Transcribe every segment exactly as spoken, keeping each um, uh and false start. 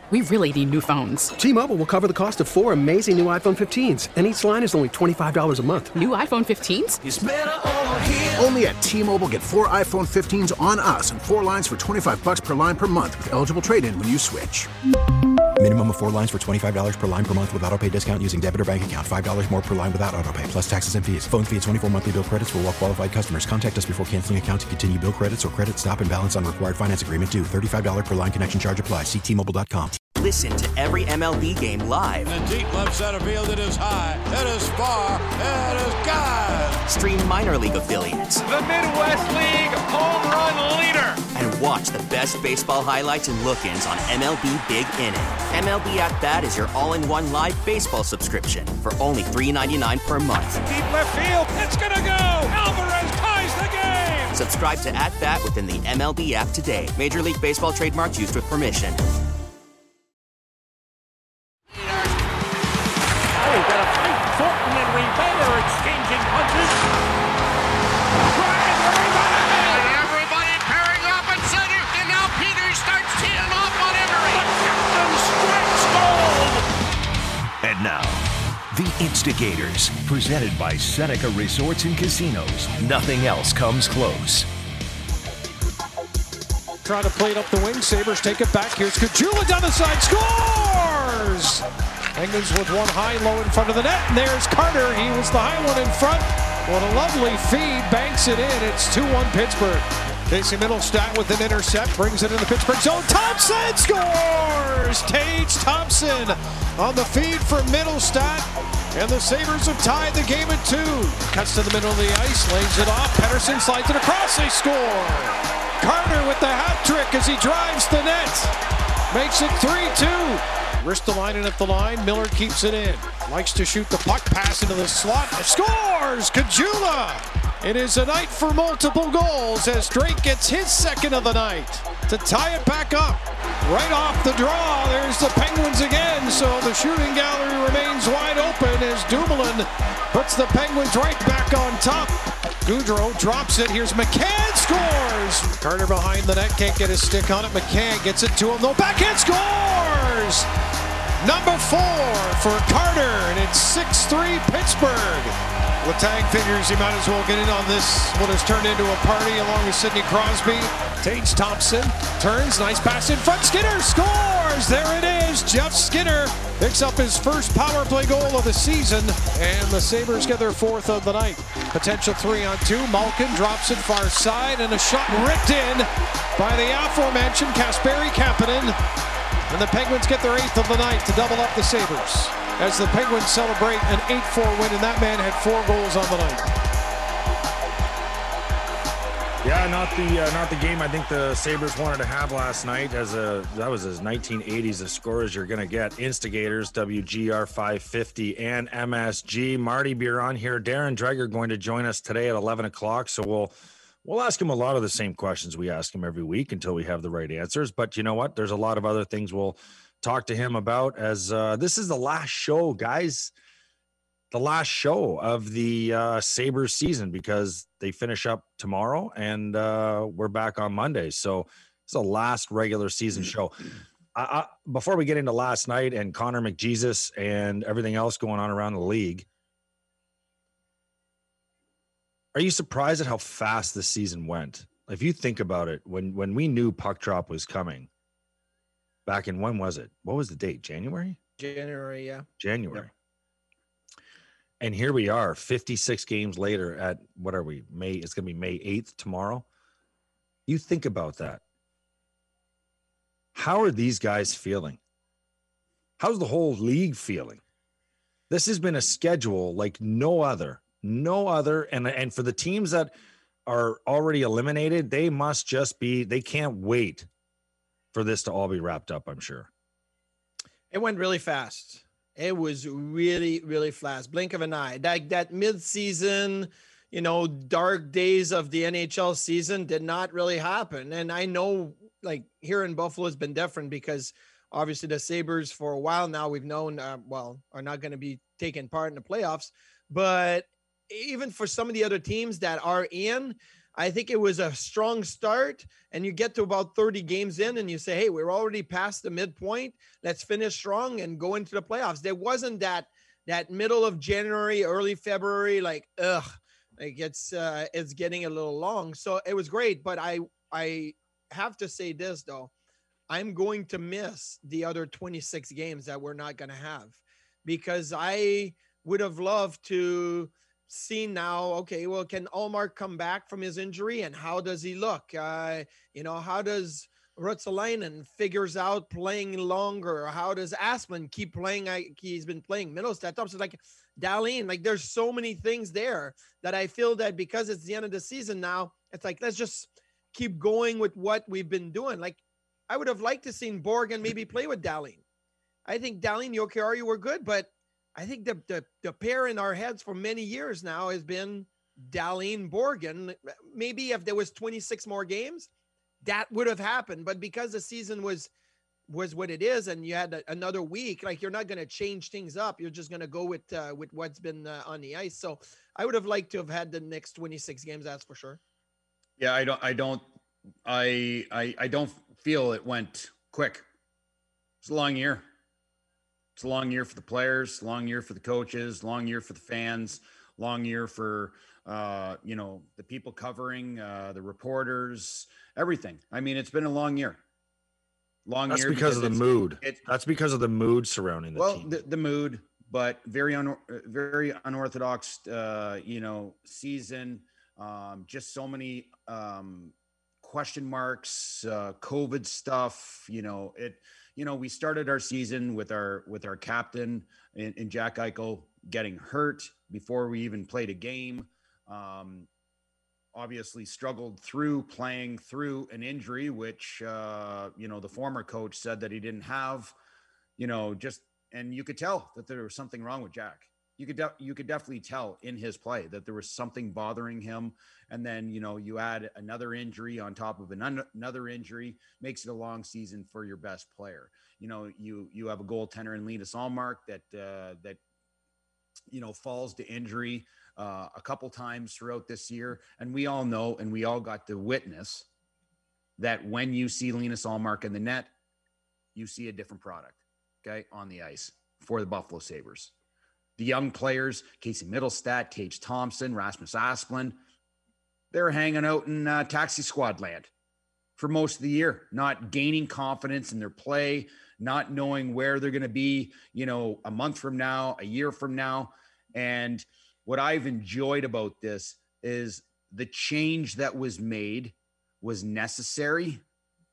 We really need new phones. T-Mobile will cover the cost of four amazing new iPhone fifteens, and each line is only twenty-five dollars a month. New iPhone fifteens? It's better over here. Only at T-Mobile, get four iPhone fifteens on us and four lines for twenty-five dollars per line per month with eligible trade-in when you switch. Minimum of four lines for twenty-five dollars per line per month with autopay discount using debit or bank account. five dollars more per line without autopay, plus taxes and fees. Phone fee at twenty-four monthly bill credits for well-qualified customers. Contact us before canceling account to continue bill credits or credit stop and balance on required finance agreement due. thirty-five dollars per line connection charge applies. See T Mobile dot com. Listen to every M L B game live. In the deep left center field, it is high, it is far, it is gone. Stream minor league affiliates. The Midwest League home run leader. And watch the best baseball highlights and look-ins on M L B Big Inning. M L B At Bat is your all-in-one live baseball subscription for only three dollars and ninety-nine cents per month. Deep left field, it's gonna go. Alvarez ties the game. Subscribe to At Bat within the M L B app today. Major League Baseball trademarks used with permission. Thornton and Rivera are exchanging punches. Bryant, and everybody pairing off at center. And now Peters starts teeing off on Emery. The captain strikes gold. And now, the Instigators, presented by Seneca Resorts and Casinos. Nothing else comes close. Trying to play it up the wing. Sabres take it back. Here's Caggiula down the side. Scores! Penguins with one high low in front of the net. And there's Carter. He was the high one in front. What a lovely feed. Banks it in. It's two one Pittsburgh. Casey Mittelstadt with an intercept. Brings it in the Pittsburgh zone. Thompson scores! Tage Thompson on the feed for Mittelstadt. And the Sabres have tied the game at two. Cuts to the middle of the ice. Lays it off. Pettersson slides it across. They score. Carter with the hat trick as he drives the net. Makes it three two. Ristolainen at the line. Miller keeps it in. Likes to shoot the puck. Pass into the slot. Scores! Caggiula! It is a night for multiple goals as Drake gets his second of the night to tie it back up. Right off the draw, there's the Penguins again. So the shooting gallery remains wide open as Dumoulin puts the Penguins right back on top. Gaudreau drops it. Here's McCann, scores! Carter behind the net, can't get his stick on it. McCann gets it to him, no backhand, scores! Number four for Carter, and it's six three Pittsburgh. Letang figures he might as well get in on this, what has turned into a party along with Sidney Crosby. Tage Thompson turns, nice pass in front, Skinner scores! There it is, Jeff Skinner picks up his first power play goal of the season, and the Sabres get their fourth of the night. Potential three on two, Malkin drops it far side, and a shot ripped in by the aforementioned Kasperi Kapanen, and the Penguins get their eighth of the night to double up the Sabres, as the Penguins celebrate an eight four win, and that man had four goals on the night. Yeah, not the uh, not the game I think the Sabres wanted to have last night. As a that was as nineteen eighties a score as you're going to get. Instigators, W G R five fifty, and M S G. Marty Biron here. Darren Dreger going to join us today at eleven o'clock. So we'll we'll ask him a lot of the same questions we ask him every week until we have the right answers. But you know what? There's a lot of other things we'll talk to him about, as uh, this is the last show, guys. The last show of the uh, Sabres season, because they finish up tomorrow and uh, we're back on Monday. So it's the last regular season show. I, I, before we get into last night and Connor McJesus and everything else going on around the league, are you surprised at how fast this season went? If you think about it, when when we knew puck drop was coming, back in, when was it? What was the date? January? January, yeah. January. Yep. And here we are, fifty-six games later at, what are we, May? It's going to be May eighth tomorrow. You think about that. How are these guys feeling? How's the whole league feeling? This has been a schedule like no other, no other. And, and for the teams that are already eliminated, they must just be, they can't wait for this to all be wrapped up, I'm sure. It went really fast. It was really, really fast. Blink of an eye. That that mid-season, you know, dark days of the N H L season did not really happen. And I know, like, here in Buffalo has been different because obviously the Sabres for a while now we've known, uh, well, are not going to be taking part in the playoffs. But even for some of the other teams that are in, I think it was a strong start, and you get to about thirty games in and you say, hey, we're already past the midpoint. Let's finish strong and go into the playoffs. There wasn't that, that middle of January, early February, like, ugh, like it's, uh, it's getting a little long. So it was great. But I, I have to say this though, I'm going to miss the other twenty-six games that we're not going to have, because I would have loved to see now, okay, well, can Ullmark come back from his injury, and how does he look? Uh, you know, how does Ruotsalainen figures out playing longer? How does Asplund keep playing? I, he's been playing Middlestat up. So like Dahlin, like there's so many things there that I feel that because it's the end of the season now, it's like, let's just keep going with what we've been doing. Like I would have liked to seen Borgen maybe play with Dahlin. I think Dahlin, Jokiharju were good, but I think the, the the pair in our heads for many years now has been Dahlin Borgen. Maybe if there was twenty-six more games, that would have happened. But because the season was was what it is, and you had a, another week, like you're not going to change things up. You're just going to go with uh, with what's been uh, on the ice. So I would have liked to have had the next twenty-six games. That's for sure. Yeah, I don't. I don't. I I I don't feel it went quick. It's a long year. It's a long year for the players, long year for the coaches, long year for the fans, long year for, uh, you know, the people covering, uh, the reporters, everything. I mean, it's been a long year. Long That's year because, because of the mood. It, That's because of the mood surrounding the well, team. Well, the, the mood, but very, un, very unorthodox, uh, you know, season. Um, just so many um, question marks, uh, COVID stuff, you know, it, you know, we started our season with our, with our captain in, in Jack Eichel getting hurt before we even played a game. Um, obviously struggled through playing through an injury, which, uh, you know, the former coach said that he didn't have, you know, just, and you could tell that there was something wrong with Jack. You could, de- you could definitely tell in his play that there was something bothering him. And then, you know, you add another injury on top of an un- another injury, makes it a long season for your best player. You know, you, you have a goaltender in Linus Ullmark that, uh, that, you know, falls to injury uh, a couple times throughout this year. And we all know, and we all got to witness that when you see Linus Ullmark in the net, you see a different product, okay, on the ice for the Buffalo Sabres. The young players, Casey Middlestat, Tage Thompson, Rasmus Asplund, they're hanging out in uh, taxi squad land for most of the year, not gaining confidence in their play, not knowing where they're going to be, you know, a month from now, a year from now. And what I've enjoyed about this is the change that was made was necessary.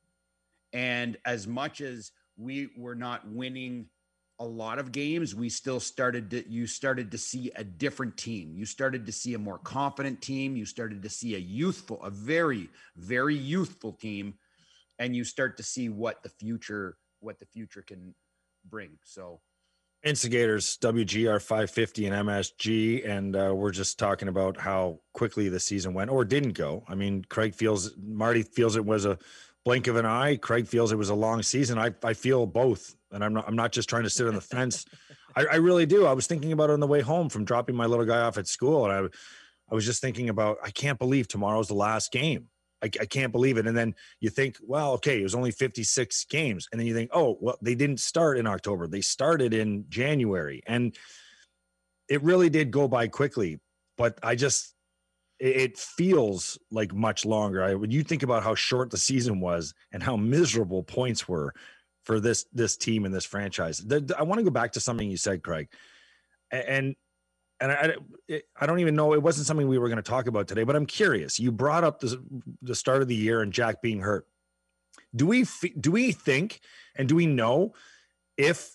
And as much as we were not winning a lot of games, we still started to, you started to see a different team. You started to see a more confident team. You started to see a youthful, a very, very youthful team. And you start to see what the future, what the future can bring. So Instigators, W G R five fifty and M S G. And uh, we're just talking about how quickly the season went or didn't go. I mean, Craig feels, Marty feels it was a blink of an eye. Craig feels it was a long season. I, I feel both. And I'm not, I'm not just trying to sit on the fence. I, I really do. I was thinking about it on the way home from dropping my little guy off at school. And I, I was just thinking about, I can't believe tomorrow's the last game. I, I can't believe it. And then you think, well, okay, it was only fifty-six games. And then you think, oh, well, they didn't start in October. They started in January. And it really did go by quickly. But I just, it, it feels like much longer. I, when you think about how short the season was and how miserable points were for this, this team and this franchise. The, the, I want to go back to something you said, Craig. And, and I, it, I don't even know, it wasn't something we were going to talk about today, but I'm curious. You brought up the, the start of the year and Jack being hurt. Do we, do we think, and do we know if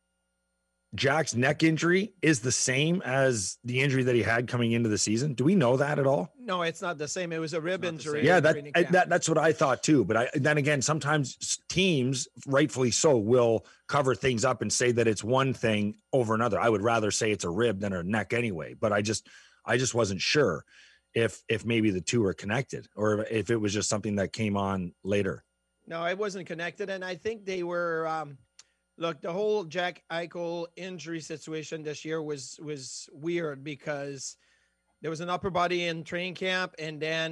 Jack's neck injury is the same as the injury that he had coming into the season? Do we know that at all? No, it's not the same. It was a rib injury. Yeah, that, I, that that's what I thought too. But I, then again, sometimes teams, rightfully so, will cover things up and say that it's one thing over another. I would rather say it's a rib than a neck anyway. But I just, I just wasn't sure if if maybe the two are connected or if it was just something that came on later. No, it wasn't connected, and I think they were. Um, Look, the whole Jack Eichel injury situation this year was was weird because there was an upper body in training camp, and then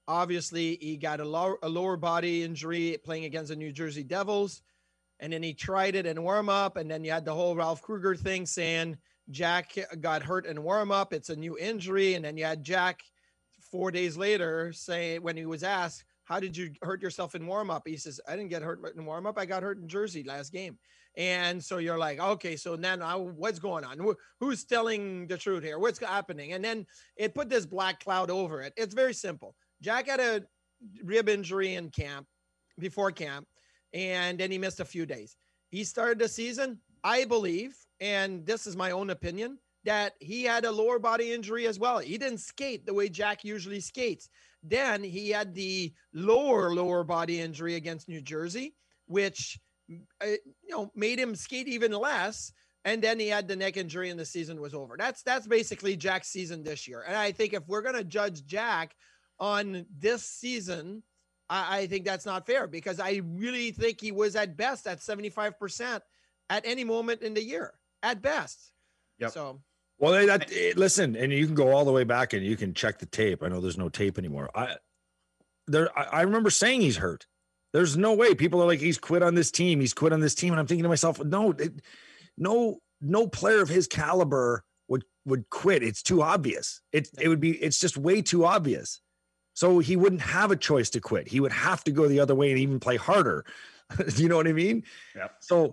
Obviously, he got a lower, a lower body injury playing against the New Jersey Devils. And then he tried it in warm up. And then you had the whole Ralph Kruger thing saying Jack got hurt in warm up. It's a new injury. And then you had Jack four days later say, when he was asked, how did you hurt yourself in warm up? He says, I didn't get hurt in warm up. I got hurt in Jersey last game. And so you're like, okay, so then I, what's going on? Who's telling the truth here? What's happening? And then it put this black cloud over it. It's very simple. Jack had a rib injury in camp, before camp, and then he missed a few days. He started the season, I believe, and this is my own opinion, that he had a lower body injury as well. He didn't skate the way Jack usually skates. Then he had the lower, lower body injury against New Jersey, which uh, you know, made him skate even less. And then he had the neck injury and the season was over. That's, that's basically Jack's season this year. And I think if we're going to judge Jack on this season, I, I think that's not fair, because I really think he was at best at seventy-five percent at any moment in the year, at best. Yep. So, well, that, listen, and you can go all the way back and you can check the tape. I know there's no tape anymore. I there, I, I remember saying he's hurt. There's no way. People are like, he's quit on this team. He's quit on this team. And I'm thinking to myself, no, it, no, no player of his caliber would, would quit. It's too obvious. It, it would be, it's just way too obvious. So he wouldn't have a choice to quit. He would have to go the other way and even play harder. You know what I mean? Yeah. So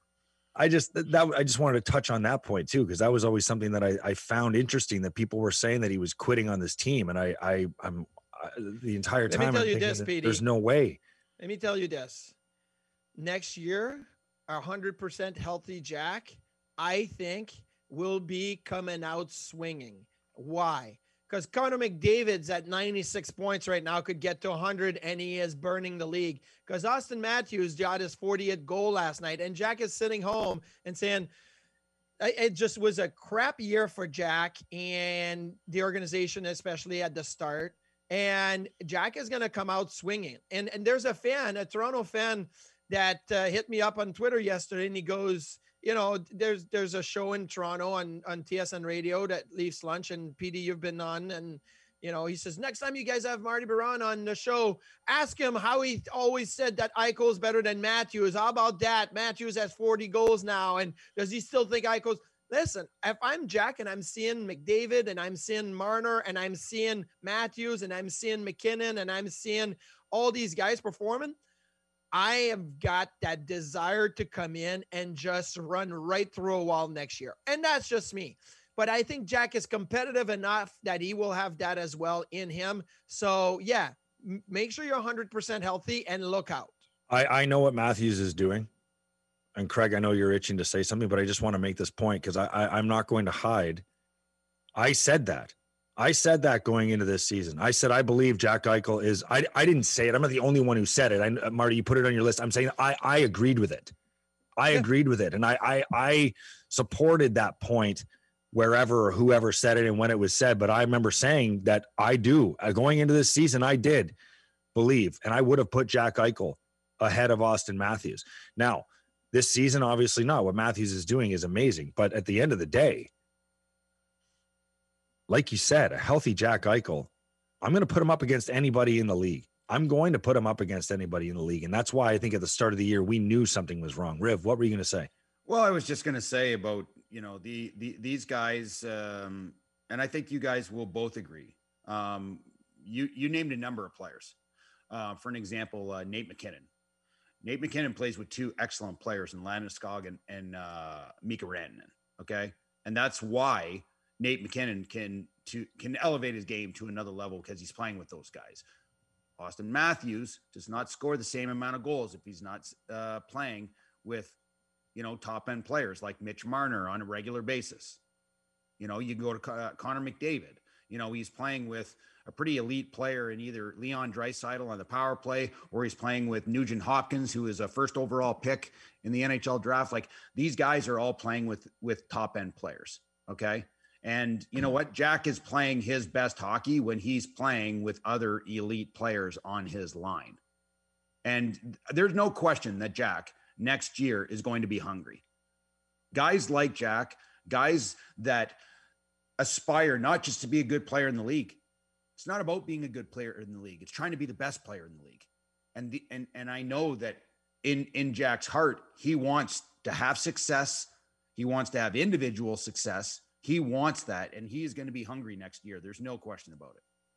I just, that, I just wanted to touch on that point too, because that was always something that I, I found interesting, that people were saying that he was quitting on this team. And I, I, I'm I, the entire time, Let me tell I'm you thinking this, that Petey. there's no way. Let me tell you this. Next year, a hundred percent healthy Jack, I think, will be coming out swinging. Why? Because Connor McDavid's at ninety-six points right now, could get to one hundred, and he is burning the league. Because Austin Matthews got his fortieth goal last night, and Jack is sitting home and saying, it just was a crap year for Jack and the organization, especially at the start. And Jack is going to come out swinging. And, and there's a fan, a Toronto fan, that uh, hit me up on Twitter yesterday, and he goes, you know, there's there's a show in Toronto on, on T S N Radio that Leafs Lunch, and P D, you've been on. And, you know, he says, next time you guys have Marty Biron on the show, ask him how he always said that Eichel's better than Matthews. How about that? Matthews has forty goals now. And does he still think Eichel's? Listen, if I'm Jack and I'm seeing McDavid and I'm seeing Marner and I'm seeing Matthews and I'm seeing McKinnon and I'm seeing all these guys performing, I have got that desire to come in and just run right through a wall next year. And that's just me. But I think Jack is competitive enough that he will have that as well in him. So, yeah, m- make sure you're one hundred percent healthy and look out. I, I know what Matthews is doing. And Craig, I know you're itching to say something, but I just want to make this point, because I, I, I'm not going to hide. I said that. I said that going into this season. I said, I believe Jack Eichel is, I, I didn't say it. I'm not the only one who said it. I, Marty, you put it on your list. I'm saying I, I agreed with it. I yeah. agreed with it. And I, I, I supported that point wherever or whoever said it and when it was said. But I remember saying that I do. Uh, going into this season, I did believe, and I would have put Jack Eichel ahead of Austin Matthews. Now, this season, obviously not. What Matthews is doing is amazing. But at the end of the day, like you said, a healthy Jack Eichel, I'm going to put him up against anybody in the league. I'm going to put him up against anybody in the league. And that's why I think at the start of the year, we knew something was wrong. Riv, what were you going to say? Well, I was just going to say about, you know, the, the these guys, um, and I think you guys will both agree. Um, you, you named a number of players. Uh, for an example, uh, Nate McKinnon. Nate McKinnon plays with two excellent players in Landeskog and, and uh, Mika Rantanen. Okay. And that's why Nate McKinnon can to can elevate his game to another level, because he's playing with those guys. Austin Matthews does not score the same amount of goals if he's not uh, playing with, you know, top end players like Mitch Marner on a regular basis. You know, you go to uh, Connor McDavid. You know, he's playing with a pretty elite player in either Leon Draisaitl on the power play, or he's playing with Nugent Hopkins, who is a first overall pick in the N H L draft. Like, these guys are all playing with with top end players. Okay. And you know what? Jack is playing his best hockey when he's playing with other elite players on his line. And there's no question that Jack next year is going to be hungry. Guys like Jack, guys that aspire not just to be a good player in the league, It's not about being a good player in the league. It's trying to be the best player in the league. And the, and and I know that in in Jack's heart, he wants to have success. He wants to have individual success. He wants that, and he is going to be hungry next year. There's no question about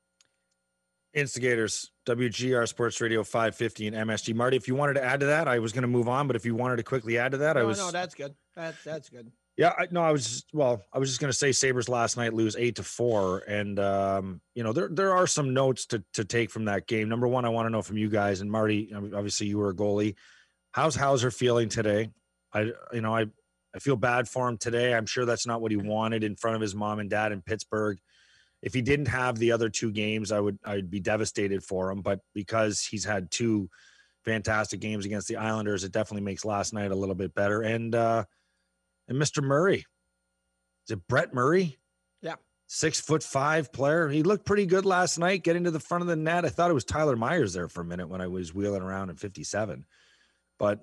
it. Instigators, W G R Sports Radio five fifty and M S G. Marty, if you wanted to add to that, I was going to move on, but if you wanted to quickly add to that, no, I was. No, that's good. That, that's good. Yeah, I, no, I was just, well, I was just going to say Sabres last night lose eight to four. And, um, you know, there, there are some notes to, to take from that game. Number one, I want to know from you guys, and Marty, obviously you were a goalie. How's Hauser feeling today? I, you know, I, I feel bad for him today. I'm sure that's not what he wanted in front of his mom and dad in Pittsburgh. If he didn't have the other two games, I would, I'd be devastated for him, but because he's had two fantastic games against the Islanders, it definitely makes last night a little bit better. And, uh, And Mister Murray, is it Brett Murray? Yeah. Six foot five player. He looked pretty good last night, getting to the front of the net. I thought it was Tyler Myers there for a minute when I was wheeling around in fifty-seven. But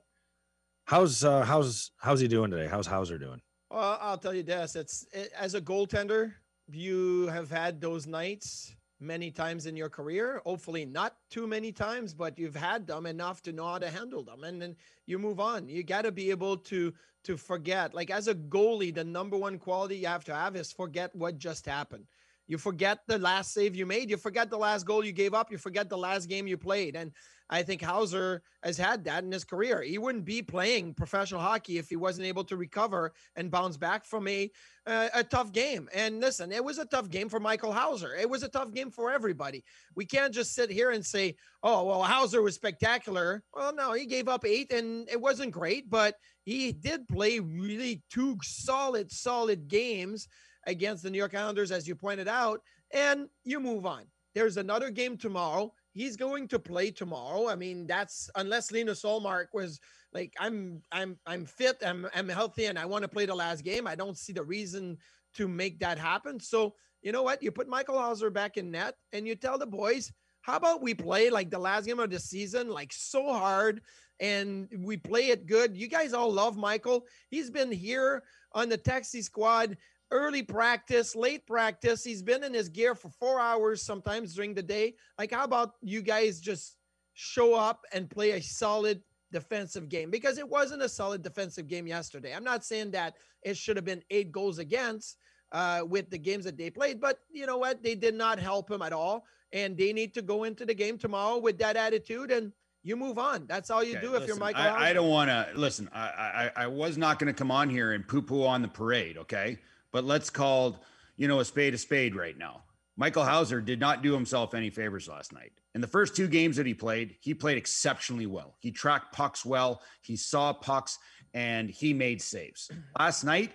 how's uh, how's how's he doing today? How's Hauser doing? Well, I'll tell you this. It's it, as a goaltender, you have had those nights many times in your career, hopefully not too many times, but you've had them enough to know how to handle them. And then you move on. You got to be able to, to forget, like as a goalie, the number one quality you have to have is forget what just happened. You forget the last save you made. You forget the last goal you gave up. You forget the last game you played. And I think Hauser has had that in his career. He wouldn't be playing professional hockey if he wasn't able to recover and bounce back from a, uh, a tough game. And listen, it was a tough game for Michael Hauser. It was a tough game for everybody. We can't just sit here and say, oh, well, Hauser was spectacular. Well, no, he gave up eight and it wasn't great, but he did play really two solid, solid games against the New York Islanders, as you pointed out, and you move on. There's another game tomorrow. He's going to play tomorrow. I mean, that's unless Linus Ullmark was like, I'm, I'm, I'm fit, I'm, I'm healthy, and I want to play the last game. I don't see the reason to make that happen. So you know what? You put Michael Hauser back in net, and you tell the boys, how about we play like the last game of the season, like so hard, and we play it good. You guys all love Michael. He's been here on the Taxi Squad. Early practice, late practice. He's been in his gear for four hours sometimes during the day. Like, how about you guys just show up and play a solid defensive game? Because it wasn't a solid defensive game yesterday. I'm not saying that it should have been eight goals against uh, with the games that they played, but you know what? They did not help him at all. And they need to go into the game tomorrow with that attitude, and you move on. That's all you okay, do if listen, you're Michael I, Hauser. I don't want to listen. I, I I was not going to come on here and poo-poo on the parade, okay? But let's call, you know, a spade a spade right now. Michael Hauser did not do himself any favors last night. In the first two games that he played, he played exceptionally well. He tracked pucks well. He saw pucks, and he made saves. Last night,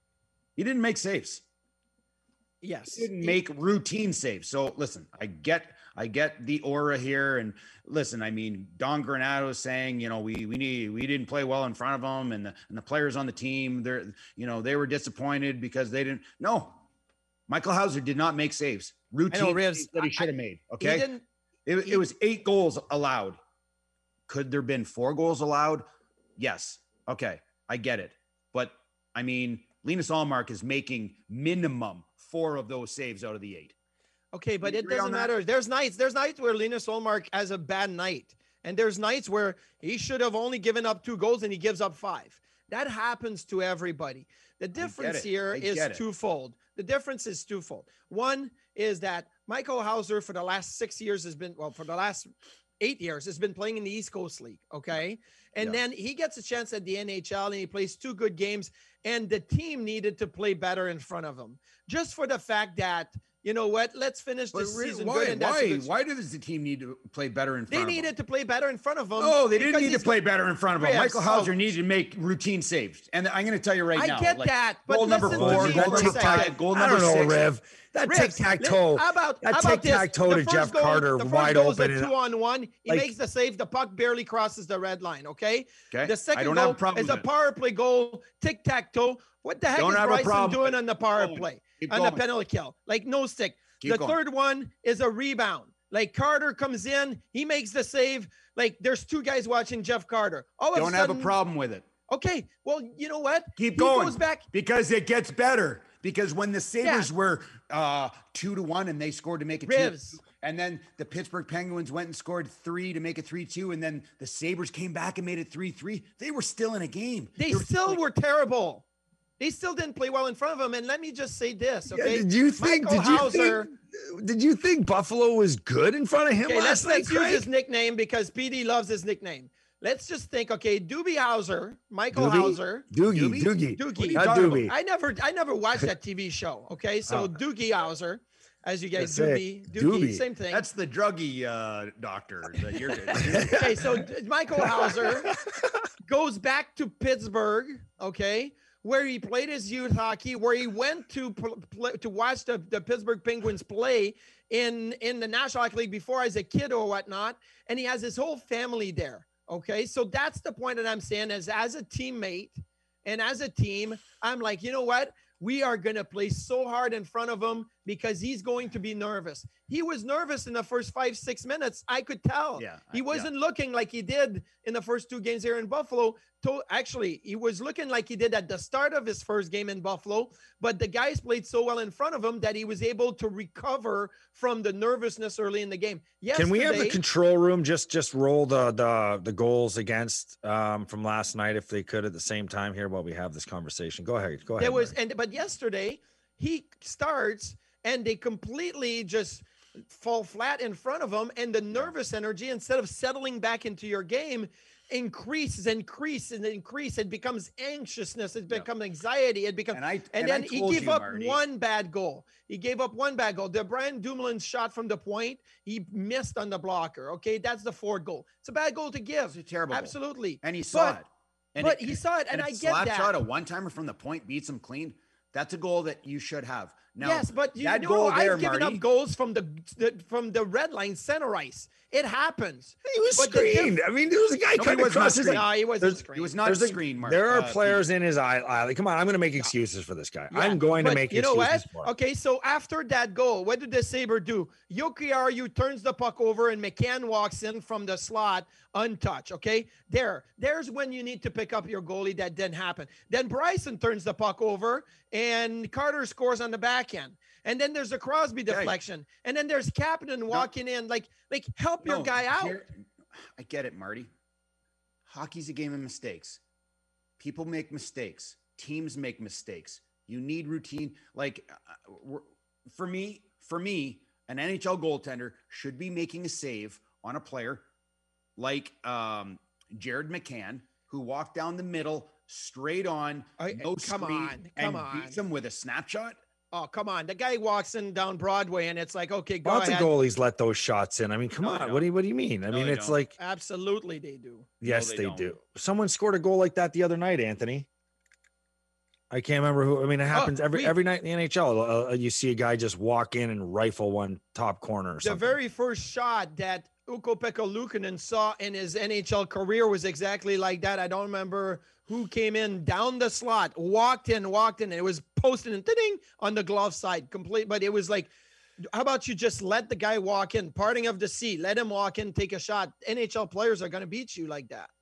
he didn't make saves. Yes. He didn't make routine saves. So listen, I get I get the aura here. And listen, I mean, Don Granato is saying, you know, we we need we didn't play well in front of them, and the and the players on the team, they're you know, they were disappointed because they didn't. No, Michael Hauser did not make saves. Routine know, Rivs, saves that he should have made. He Okay. didn't, it, he, it was eight goals allowed. Could there have been four goals allowed? Yes. Okay. I get it. But I mean, Linus Ullmark is making minimum four of those saves out of the eight. Okay, but it doesn't matter. There's nights. There's nights where Linus Ullmark has a bad night, and there's nights where he should have only given up two goals and he gives up five. That happens to everybody. The difference here is twofold. The difference is twofold. One is that Michael Hauser for the last six years has been, well, for the last eight years has been playing in the East Coast League. Okay. And yeah. then he gets a chance at the N H L and he plays two good games, and the team needed to play better in front of him just for the fact that, you know what? Let's finish this re- season why, good. And that's why? good. Why does the team need to play better in front they of them? They needed to play better in front of him. Oh, they didn't need to play better in front of him. Yes, Michael Hauser so, needed to make routine saves. And I'm going to tell you right I now. I get like, that. But goal number four, goal number five, goal number six. I don't know, Rev. That tic-tac-toe. How about, that how about tic-tac-toe to Jeff goal, Carter the wide goal open. Is a two on one. He like, makes the save. The puck barely crosses the red line. Okay. Okay. The second I don't goal have a problem is a power play goal. Tic-tac-toe. What the heck don't is Bryson doing on the power Keep play? Keep on going. the penalty kill? Like no stick. Keep the going. third one is a rebound. Like Carter comes in, he makes the save. Like there's two guys watching Jeff Carter. All of don't a sudden, have a problem with it. Okay, well, you know what? Keep he going. Goes back because it gets better. because when the Sabres Yeah. were uh, two to one and they scored to make it Rivs. two, and then the Pittsburgh Penguins went and scored three to make it three two, and then the Sabres came back and made it three three. They were still in a game. They, were still like, were terrible. They still didn't play well in front of him. And let me just say this, okay? Yeah, did you think? Michael Did you Hauser, think? Did you think Buffalo was good in front of him okay, last let's, night? let's use Craig? his nickname because P D loves his nickname. Let's just think, okay, Doobie Hauser, Michael Doobie? Hauser. Doogie, Doogie, Doogie. not Doobie. I never, I never watched that T V show. Okay, so Oh. Doogie Hauser, as you guys, That's Doobie, it. Doogie, Doobie. same thing. That's the druggy uh, doctor that you're good. Okay, so Michael Hauser goes back to Pittsburgh, okay, where he played his youth hockey, where he went to pl- play, to watch the, the Pittsburgh Penguins play in, in the National Hockey League before as a kid or whatnot, and he has his whole family there, okay? So that's the point that I'm saying is as a teammate and as a team, I'm like, you know what? We are going to play so hard in front of him because he's going to be nervous. He was nervous in the first five, six minutes. I could tell. Yeah, he I- wasn't looking like he did in the first two games here in Buffalo. To, actually, he was looking like he did at the start of his first game in Buffalo, but the guys played so well in front of him that he was able to recover from the nervousness early in the game. Can we have the Yesterday- control room just just roll the the the goals against um, from last night if they could at the same time here while we have this conversation? Go ahead. Go ahead. There was, Marty. and but yesterday he starts and they completely just fall flat in front of him, and the nervous energy, instead of settling back into your game, increases, increases, and increase. It becomes anxiousness. It becomes anxiety. It becomes, And I- and, and I then he told gave you, up Marty. one bad goal. He gave up one bad goal. The Brian Dumoulin shot from the point, he missed on the blocker. Okay, that's the fourth goal. It's a bad goal to give. It's a terrible goal. Absolutely. And he saw But- it. And but he saw it, and a I get slap that. shot, a one-timer from the point beats him clean. That's a goal that you should have. Now, yes, but you that know, goal there, I've given Marty, up goals from the, the from the red line center ice. It happens. He was But the diff- screened. I mean, there was a guy No, he cutting was not across his. screened. No, he wasn't There's- screened. He was not There's a- screened, Mark. There are Uh, players in his eye. eye- Come on, I'm going to make excuses for this guy. Yeah, I'm going to but make you know excuses what? for him. Okay, so after that goal, what did the Sabre do? Yokiaru turns the puck over and McCann walks in from the slot untouched. Okay, there, there's when you need to pick up your goalie. That didn't happen. Then Bryson turns the puck over and Carter scores on the back end. And then there's a Crosby deflection. And then there's Kapanen walking in. Like, like help your No, guy out. here- I get it, Marty. Hockey's a game of mistakes. People make mistakes. Teams make mistakes. You need routine. Like uh, we're- for me, for me, an N H L goaltender should be making a save on a player like um, Jared McCann, who walked down the middle straight on, I- no come screen, on, come and beats on. him with a snapshot. Oh, come on. The guy walks in down Broadway and it's like, okay, go Lots ahead. of goalies let those shots in. I mean, come No, they on. What do you don't. What do you mean? I No, mean, they it's don't. like Absolutely, they do. yes, they they, don't. do. Someone scored a goal like that the other night, Anthony. I can't remember who. I mean, it happens every we- every night in the N H L. Uh, you see a guy just walk in and rifle one top corner or The something. very first shot that Ukko-Pekka Luukkonen saw in his N H L career was exactly like that. I don't remember who came in down the slot, walked in, walked in, and it was posted and ding on the glove side, complete. But it was like, how about you just let the guy walk in, parting of the sea, let him walk in, take a shot. N H L players are going to beat you like that.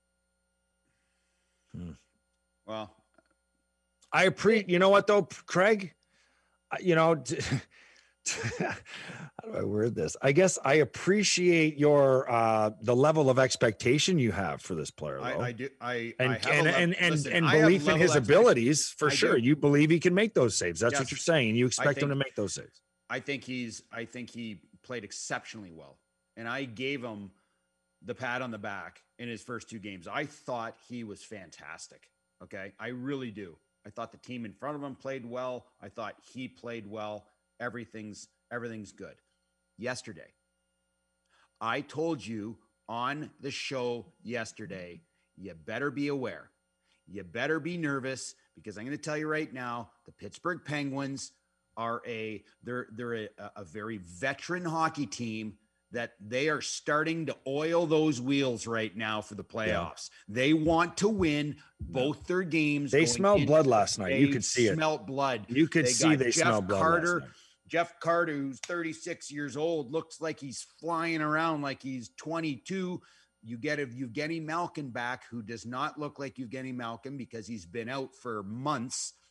Well, I appreciate. You know what though, Craig? I- You know, t- how do I word this? I guess I appreciate your uh the level of expectation you have for this player. I, though. I do. I and I have a and lev- and and, listen, and I have belief in level his expect- abilities for I sure. do. You believe he can make those saves. That's what Yes. you're saying. And you expect him think- to make those saves. I think he's. I think he played exceptionally well, and I gave him the pat on the back in his first two games. I thought he was fantastic. Okay, I really do. I thought the team in front of him played well. I thought he played well. Everything's everything's good. Yesterday, I told you on the show yesterday, you better be aware. You better be nervous because I'm going to tell you right now, the Pittsburgh Penguins are a they're they're a, a very veteran hockey team that they are starting to oil those wheels right now for the playoffs. They want to win both their games. They going smelled into- blood last night. You they could see it. Smelled blood. You could They see got they Jeff smelled blood last Carter. night. Jeff Carter, who's thirty-six years old, looks like he's flying around like he's twenty-two. You get a Evgeny Malkin back, who does not look like Evgeny Malkin because he's been out for months.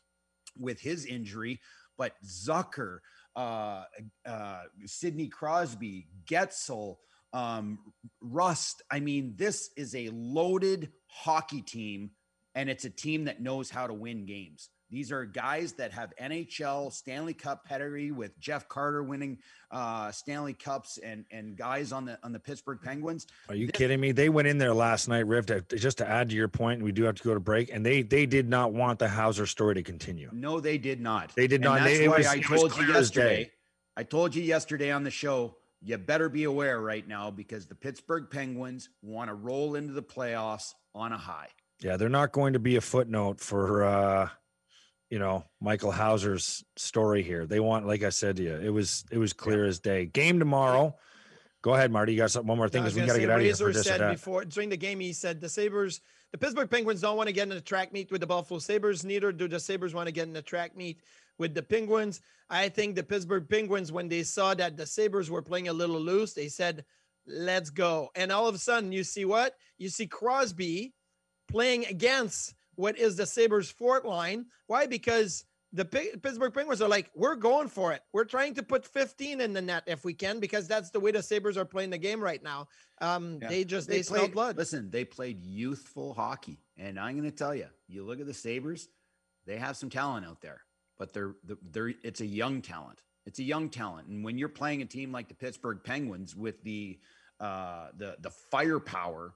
with his injury, but Zucker, uh, uh, Sidney Crosby, Getzel, um, Rust. I mean, this is a loaded hockey team, and it's a team that knows how to win games. These are guys that have N H L Stanley Cup pedigree, with Jeff Carter winning uh, Stanley Cups, and and guys on the on the Pittsburgh Penguins. Are you this- kidding me? They went in there last night, Riv, to, just to add to your point, we do have to go to break, and they they did not want the Hauser story to continue. No, they did not. They did and not. That's They, why was, I told you yesterday. Day. I told you yesterday on the show, you better be aware right now, because the Pittsburgh Penguins want to roll into the playoffs on a high. Yeah, they're not going to be a footnote for, uh, you know, Michael Hauser's story here. They want, like I said to you, it was it was clear yeah. as day. Game tomorrow. Go ahead, Marty. You got something, one more thing, because we got to get out of here for this said or that. Before, during the game, he said the Sabres, the Pittsburgh Penguins don't want to get in the track meet with the Buffalo Sabres. Neither do the Sabres want to get in the track meet with the Penguins. I think the Pittsburgh Penguins, when they saw that the Sabres were playing a little loose, they said, let's go. And all of a sudden, you see what? You see Crosby playing against what is the Sabres fourth line. Why? Because the P- Pittsburgh Penguins are like, we're going for it. We're trying to put fifteen in the net if we can, because that's the way the Sabres are playing the game right now. Um, yeah. They just, they, they smell blood. Listen, they played youthful hockey. And I'm going to tell you, you look at the Sabres, they have some talent out there, but they're, they're, it's a young talent. It's a young talent. And when you're playing a team like the Pittsburgh Penguins with the, uh, the, the firepower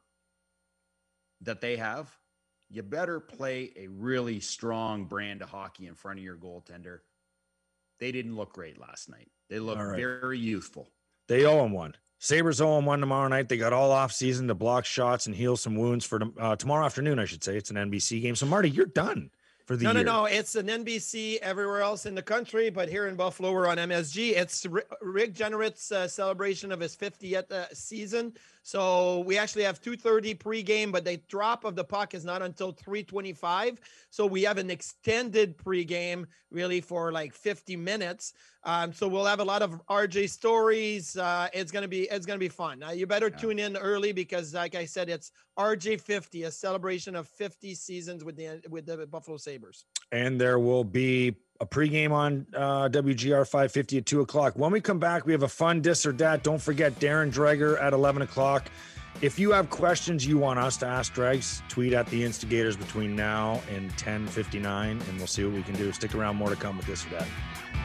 that they have, you better play a really strong brand of hockey in front of your goaltender. They didn't look great last night. They looked right. very youthful. They owe him one. Sabres owe him one tomorrow night. They got all off season to block shots and heal some wounds for uh, tomorrow afternoon, I should say. It's an N B C game. So, Marty, you're done for the no, year. No, no, It's an N B C everywhere else in the country, but here in Buffalo, we're on M S G. It's Rick Jeannerit's uh, celebration of his fiftieth uh, season. So we actually have two thirty pregame, but the drop of the puck is not until three twenty-five. So we have an extended pregame really for like fifty minutes. Um, so we'll have a lot of R J stories. Uh, it's going to be, it's going to be fun. Uh, you better yeah. tune in early, because like I said, it's R J fifty, a celebration of fifty seasons with the, with the Buffalo Sabres. And there will be a pregame on uh, W G R five fifty at two o'clock. When we come back, we have a fun Dis or Dat. Don't forget Darren Dreger at eleven o'clock. If you have questions you want us to ask Dregs, tweet at the Instigators between now and ten fifty-nine, and we'll see what we can do. Stick around, more to come with Dis or Dat.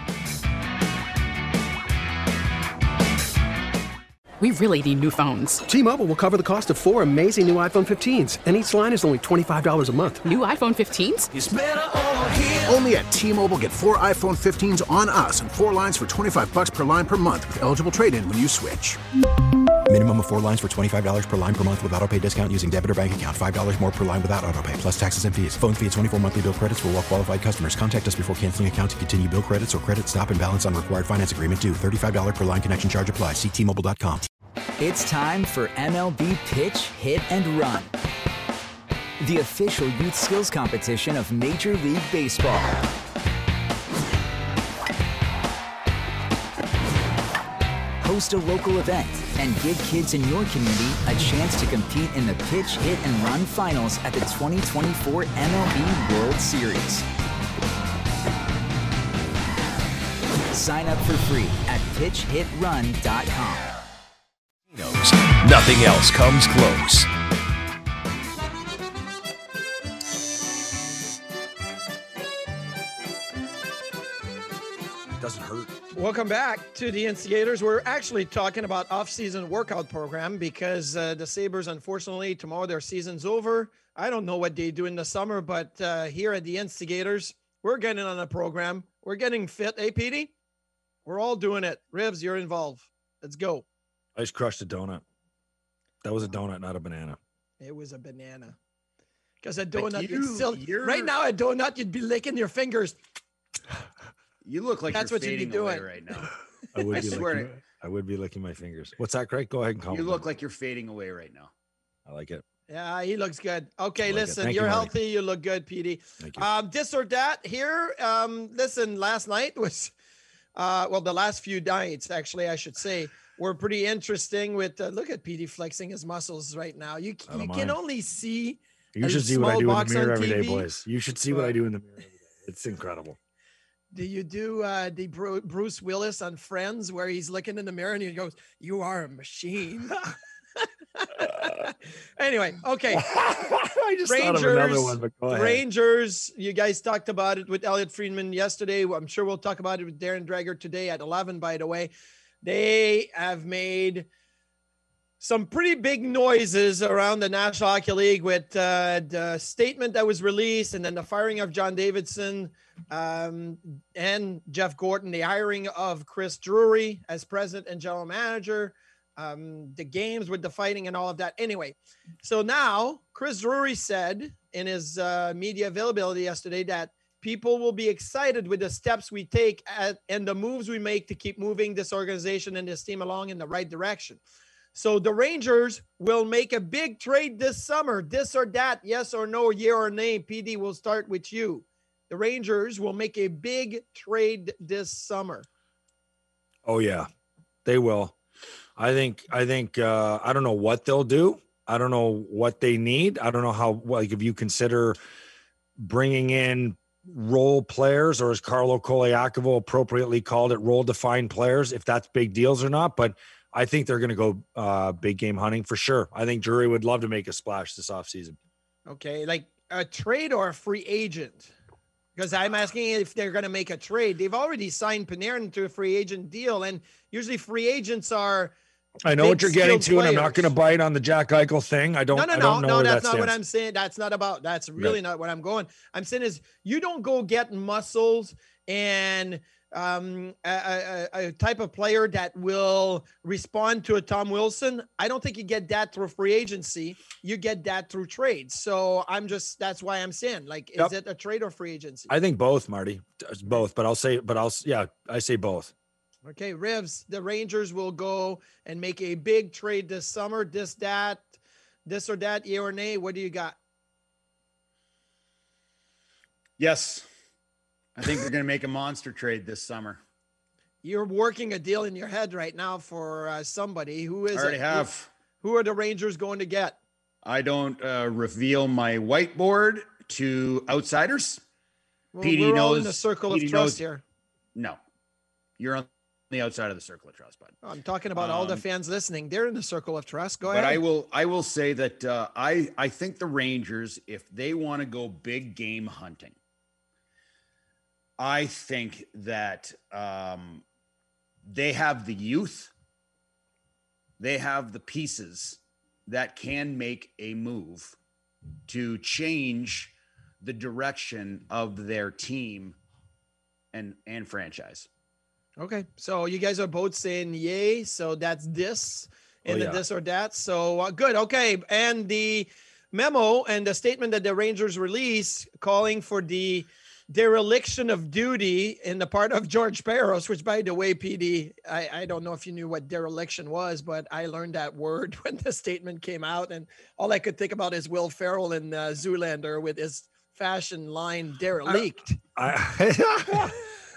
We really need new phones. T-Mobile will cover the cost of four amazing new iPhone fifteens, and each line is only twenty-five dollars a month. New iPhone fifteens? It's better over here. Only at T-Mobile, get four iPhone fifteens on us and four lines for twenty-five bucks per line per month with eligible trade-in when you switch. Minimum of four lines for twenty-five dollars per line per month with autopay discount using debit or bank account. five dollars more per line without autopay, plus taxes and fees. Phone fee at twenty-four monthly bill credits for well-qualified customers. Contact us before canceling account to continue bill credits or credit stop and balance on required finance agreement due. thirty-five dollars per line connection charge applies. See T Mobile dot com. It's time for M L B Pitch, Hit, and Run, the official youth skills competition of Major League Baseball. Host a local event and give kids in your community a chance to compete in the Pitch, Hit, and Run finals at the twenty twenty-four M L B World Series. Sign up for free at pitch hit run dot com. Nothing else comes close. Doesn't hurt. Welcome back to the Instigators. We're actually talking about off-season workout program because uh, the Sabres, unfortunately, tomorrow their season's over. I don't know what they do in the summer, but uh, here at the Instigators, we're getting on a program. We're getting fit. Hey, Petey, we're all doing it. Ribs, you're involved. Let's go. I just crushed a donut. That was a donut, not a banana. It was a banana. Because a donut, like you, you'd still, right now, a donut, you'd be licking your fingers. You look like that's you're what you'd be fading doing away right now. I would I be swear licking, I would be licking my fingers. What's that, Craig? Go ahead and call You me. look like you're fading away right now. I like it. Yeah, he looks good. Okay, like listen, Thank you're you, healthy. You look good, Petey. Thank you. Um, this or that here. Um, listen, last night was, uh, well, the last few nights, actually, I should say, were pretty interesting with, uh, look at Petey flexing his muscles right now. You, you can only see. You should see what I do in the mirror every day, T V. boys. You should see what I do in the mirror every day. It's incredible. Do you do uh, the Bruce Willis on Friends where he's looking in the mirror and he goes, "You are a machine"? Anyway, okay. I just Rangers, thought of another one, but go ahead. Rangers, you guys talked about it with Elliot Friedman yesterday. I'm sure we'll talk about it with Darren Dreger today at eleven, by the way. They have made some pretty big noises around the National Hockey League with uh, the statement that was released and then the firing of John Davidson um, and Jeff Gorton, the hiring of Chris Drury as president and general manager, um, the games with the fighting and all of that. Anyway, so now Chris Drury said in his uh, media availability yesterday that people will be excited with the steps we take at, and the moves we make to keep moving this organization and this team along in the right direction. So the Rangers will make a big trade this summer, this or that, yes or no, yeah or nay. P D, will start with you. The Rangers will make a big trade this summer. Oh yeah, they will. I think, I think, uh, I don't know what they'll do. I don't know what they need. I don't know how, like, if you consider bringing in role players, or as Carlo Koliakovo appropriately called it, role defined players, if that's big deals or not. But I think they're going to go uh, big game hunting for sure. I think Drury would love to make a splash this offseason. Okay, like a trade or a free agent? Because I'm asking if they're going to make a trade. They've already signed Panarin to a free agent deal, and usually free agents are. I know what you're getting to, players. And I'm not going to bite on the Jack Eichel thing. I don't. No, no, I no, don't know no. That's that not stands. what I'm saying. That's not about. That's really right. not what I'm going. I'm saying is you don't go get muscles and um, a, a, a type of player that will respond to a Tom Wilson. I don't think you get that through free agency. You get that through trades. So I'm just. That's why I'm saying, like, is yep. it a trade or free agency? I think both, Marty. It's both, but I'll say, but I'll yeah, I say both. Okay, Rivs, the Rangers will go and make a big trade this summer. This, that, this or that, yeah or nay. What do you got? Yes. I think they're going to make a monster trade this summer. You're working a deal in your head right now for uh, somebody. Who is I already it? have. Who, who are the Rangers going to get? I don't uh, reveal my whiteboard to outsiders. Well, P D we're knows. all in the circle P D of trust knows, here. No. You're on the outside of the circle of trust, bud. I'm talking about um, all the fans listening. They're in the circle of trust. Go but ahead. But I will I will say that uh, I, I think the Rangers, if they want to go big game hunting, I think that um, they have the youth, they have the pieces that can make a move to change the direction of their team and, and franchise. Okay, so you guys are both saying yay. So that's this and oh, the yeah. this or that. So uh, good. Okay, and the memo and the statement that the Rangers released calling for the dereliction of duty in the part of George Parros, which, by the way, P D, I, I don't know if you knew what dereliction was, but I learned that word when the statement came out, and all I could think about is Will Ferrell in uh, Zoolander with his fashion line derelict. I, I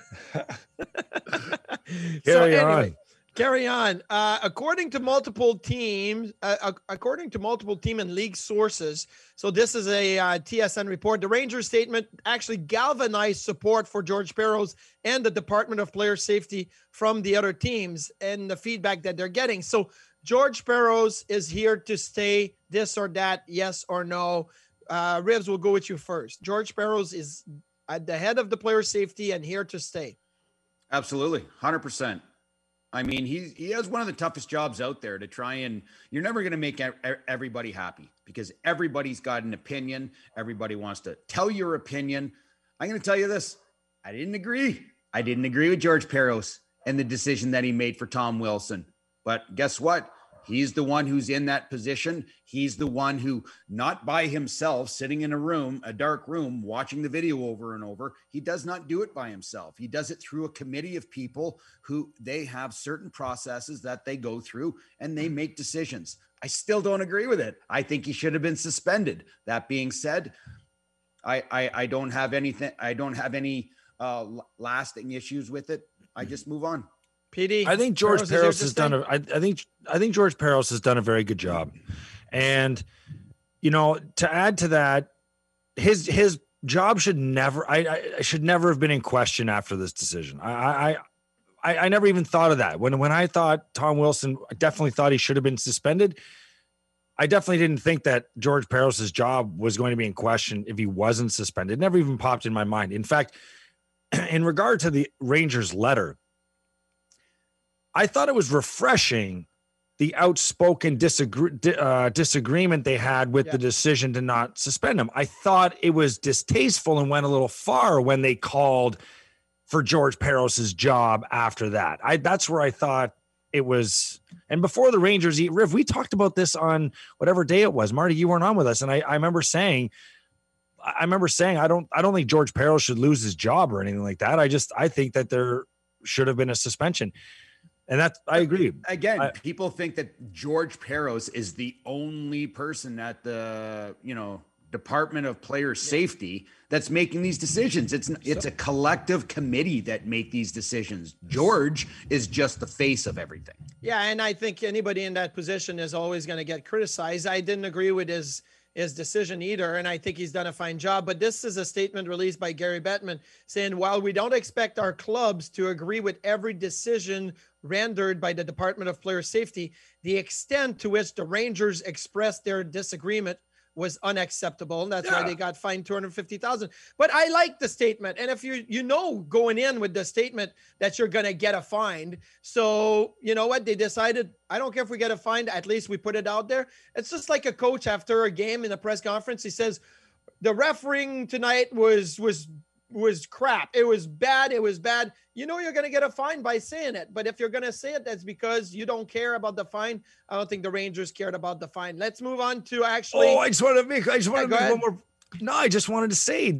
so anyway, on. carry on. Uh, according to multiple teams, uh, according to multiple team and league sources, so this is a uh, T S N report, the Rangers statement actually galvanized support for George Parros and the Department of Player Safety from the other teams and the feedback that they're getting. So George Parros is here to stay, this or that, yes or no. Uh, Rivs, will go with you first. George Parros is at the head of the player safety and here to stay. Absolutely. one hundred percent. I mean, he, he has one of the toughest jobs out there to try and you're never going to make everybody happy because everybody's got an opinion. Everybody wants to tell your opinion. I'm going to tell you this. I didn't agree. I didn't agree with George Parros and the decision that he made for Tom Wilson. But guess what? He's the one who's in that position. He's the one who, not by himself, sitting in a room, a dark room, watching the video over and over. He does not do it by himself. He does it through a committee of people who they have certain processes that they go through and they make decisions. I still don't agree with it. I think he should have been suspended. That being said, I, I, I don't have anything. I don't have any uh, lasting issues with it. I just move on. P D, I think George Parros has done a, I, I think I think George Parros has done a very good job. And you know, to add to that, his his job should never, I, I should never have been in question after this decision. I, I, I never even thought of that. When, when I thought Tom Wilson, I definitely thought he should have been suspended. I definitely didn't think that George Parros' job was going to be in question if he wasn't suspended. It never even popped in my mind. In fact, in regard to the Rangers letter, I thought it was refreshing the outspoken disagree, uh, disagreement they had with yeah. the decision to not suspend him. I thought it was distasteful and went a little far when they called for George Parros' job after that. I that's where I thought it was. And before the Rangers eat Riv, we talked about this on whatever day it was. Marty, you weren't on with us. And I, I remember saying, I remember saying, I don't, I don't think George Parros should lose his job or anything like that. I just, I think that there should have been a suspension. And that's, I agree. Again, I, people think that George Parros is the only person at the, you know, Department of Player Safety that's making these decisions. It's it's a collective committee that make these decisions. George is just the face of everything. Yeah, and I think anybody in that position is always going to get criticized. I didn't agree with his his decision either, and I think he's done a fine job. But this is a statement released by Gary Bettman saying, while we don't expect our clubs to agree with every decision rendered by the Department of Player Safety, the extent to which the Rangers expressed their disagreement was unacceptable. And that's yeah. why they got fined two hundred fifty thousand dollars. But I like the statement. And if you, you know, going in with the statement that you're going to get a fine. So you know what? They decided, I don't care if we get a fine, at least we put it out there. It's just like a coach after a game in a press conference. He says, the refereeing tonight was, was, was crap. It was bad. It was bad. You know, you're going to get a fine by saying it. But if you're going to say it, that's because you don't care about the fine. I don't think the Rangers cared about the fine. Let's move on to actually. Oh, I just want to make, I just want yeah, to make one more. No, I just wanted to say,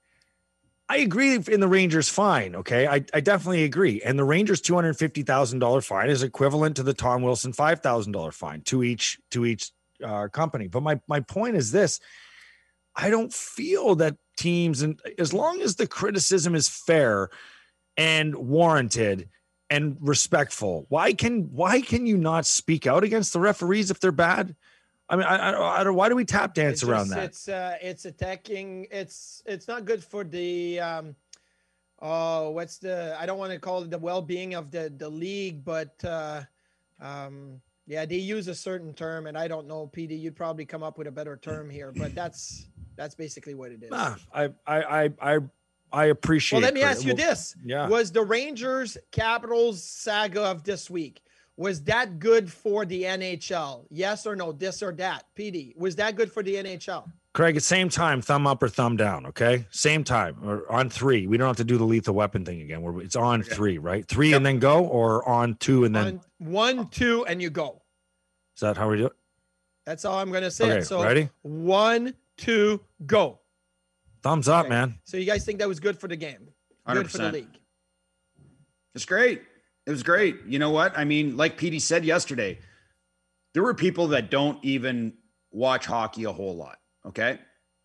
I agree in the Rangers fine. Okay. I, I definitely agree. And the Rangers two hundred fifty thousand dollars fine is equivalent to the Tom Wilson five thousand dollars fine to each, to each uh, company. But my, my point is this, I don't feel that teams, and as long as the criticism is fair and warranted and respectful, why can why can you not speak out against the referees if they're bad? I mean, I, I, I don't. Why do we tap dance it's around just, that? It's uh, it's attacking. It's it's not good for the. Um, oh, what's the? I don't want to call it the well-being of the the league, but uh, um, yeah, they use a certain term, and I don't know, P D. You'd probably come up with a better term here, but that's. That's basically what it is. Nah, I, I, I, I appreciate. Well, let me it. ask you well, this: yeah. Was the Rangers Capitals saga of this week, was that good for the N H L? Yes or no? This or that? P D, was that good for the N H L? Craig, at same time, thumb up or thumb down. Okay, same time or on three. We don't have to do the lethal weapon thing again. Where it's on okay. three, right? Three yep. and then go, or on two and then on one, two, and you go. Is that how we do it? That's all I'm going to say. Okay, it. So ready? One. Two, go. Thumbs up, okay. man. So you guys think that was good for the game? one hundred percent. Good for the league? It's great. It was great. You know what? I mean, like Petey said yesterday, there were people that don't even watch hockey a whole lot, okay?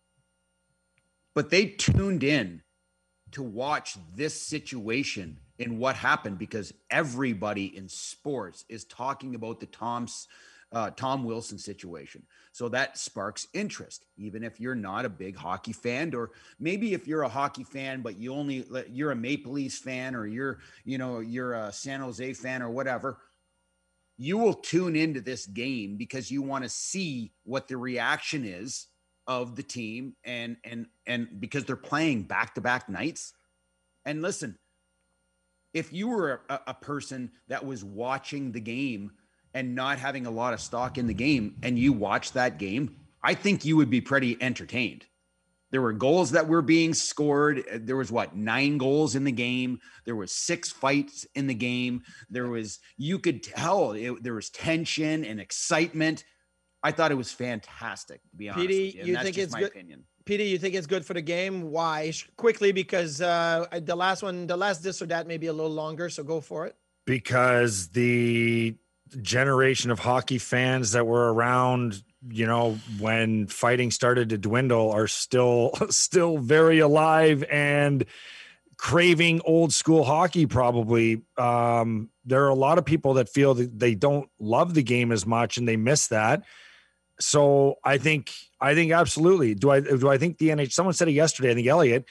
But they tuned in to watch this situation and what happened because everybody in sports is talking about the Tom's Uh, Tom Wilson situation. So that sparks interest, even if you're not a big hockey fan, or maybe if you're a hockey fan, but you only, you're a Maple Leafs fan, or you're, you know, you're a San Jose fan or whatever, you will tune into this game because you want to see what the reaction is of the team and, and, and because they're playing back-to-back nights. And listen, if you were a, a person that was watching the game and not having a lot of stock in the game, and you watch that game, I think you would be pretty entertained. There were goals that were being scored. There was what, nine goals in the game. There was six fights in the game. There was, you could tell it, there was tension and excitement. I thought it was fantastic, to be honest. P D, with you. you That's think just it's my good? Opinion. P D, you think it's good for the game? Why? Quickly, because uh, the last one, the last this or that may be a little longer, so go for it. Because the generation of hockey fans that were around, you know, when fighting started to dwindle are still, still very alive and craving old school hockey. Probably. Um, there are a lot of people that feel that they don't love the game as much and they miss that. So I think, I think absolutely. Do I do I think the N H L, someone said it yesterday, I think Elliot,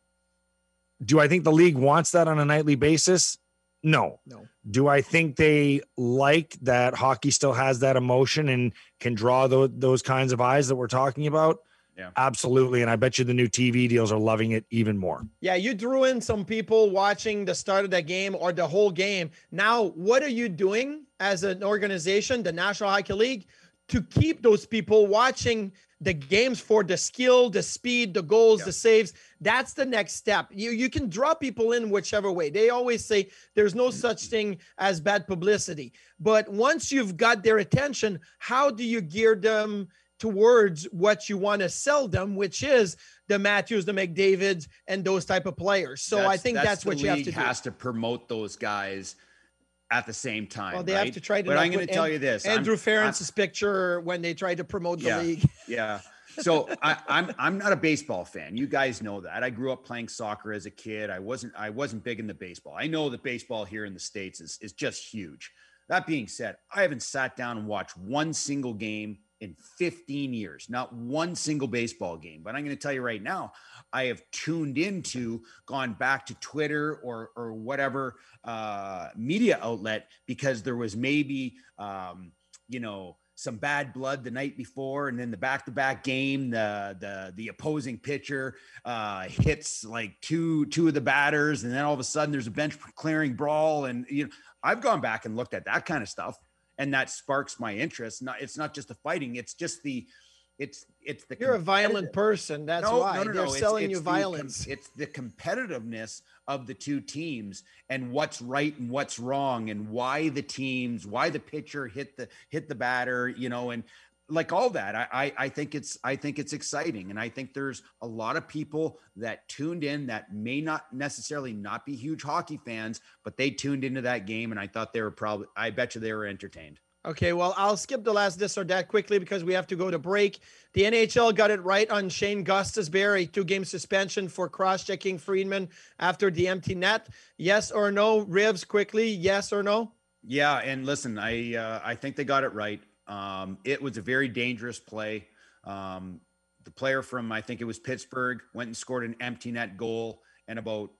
do I think the league wants that on a nightly basis? No. No. Do I think they like that hockey still has that emotion and can draw those, those kinds of eyes that we're talking about? Yeah. Absolutely. And I bet you the new T V deals are loving it even more. Yeah, you drew in some people watching the start of the game or the whole game. Now, what are you doing as an organization, the National Hockey League, to keep those people watching the games for the skill, the speed, the goals, yeah. the saves? That's the next step. You you can draw people in whichever way. They always say there's no such thing as bad publicity. But once you've got their attention, how do you gear them towards what you want to sell them, which is the Matthews, the McDavids, and those type of players? So that's, I think that's, that's what you have to do. The league has to promote those guys at the same time. Well, they right? have to try to. But I'm going to tell you this: Andrew I'm, Ferentz's I'm, picture when they tried to promote the yeah, league. Yeah. So I, I'm I'm not a baseball fan. You guys know that. I grew up playing soccer as a kid. I wasn't I wasn't big into baseball. I know that baseball here in the States is is just huge. That being said, I haven't sat down and watched one single game in fifteen years, not one single baseball game. But I'm going to tell you right now, I have tuned into, gone back to Twitter or or whatever uh, media outlet because there was maybe, um, you know, some bad blood the night before, and then the back-to-back game, the the the opposing pitcher uh, hits like two two of the batters, and then all of a sudden there's a bench clearing brawl, and you know, I've gone back and looked at that kind of stuff. And that sparks my interest. Not, it's not just the fighting. It's just the, it's, it's the, you're a violent person. That's no, why no, no, they're no. selling it's, you it's violence. The, it's the competitiveness of the two teams and what's right and what's wrong and why the teams, why the pitcher hit the, hit the batter, you know, and like all that. I, I, I think it's, I think it's exciting. And I think there's a lot of people that tuned in that may not necessarily not be huge hockey fans, but they tuned into that game. And I thought they were probably, I bet you they were entertained. Okay, well, I'll skip the last this or that quickly because we have to go to break. The N H L got it right on Shane Gostisbehere, a two-game suspension for cross-checking Friedman after the empty net. Yes or no? Rivs, quickly, yes or no? Yeah, and listen, I uh, I think they got it right. Um, it was a very dangerous play. Um, the player from, I think it was Pittsburgh, went and scored an empty net goal, and about